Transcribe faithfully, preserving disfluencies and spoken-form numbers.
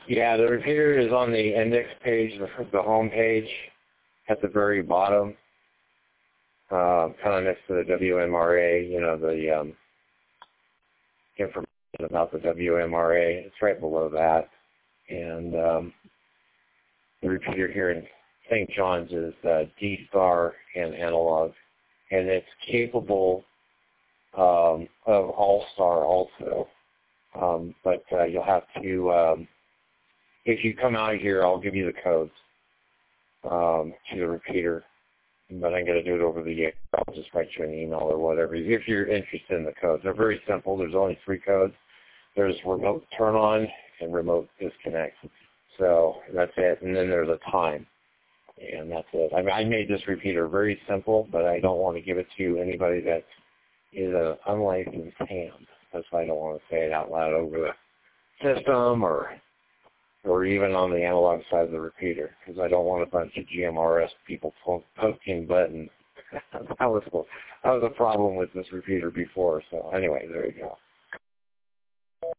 Yeah, the repeater is on the index page, the, the home page at the very bottom, uh, kind of next to the W M R A, you know, the um, information about the W M R A. It's right below that. And um, the repeater here in Saint John's is uh, D-Star and analog, and it's capable um, of All-Star also. Um, but uh, you'll have to, um, if you come out here, I'll give you the codes um, to the repeater. But I'm going to do it over the air. I'll just write you an email or whatever if you're interested in the codes. They're very simple. There's only three codes. There's remote turn on and remote disconnect. So that's it. And then there's a time. And that's it. I mean, I made this repeater very simple, but I don't want to give it to anybody that is an unlicensed ham. That's why I don't want to say it out loud over the system or or even on the analog side of the repeater, because I don't want a bunch of G M R S people po- poking buttons. that was that was a problem with this repeater before. So anyway, there you go.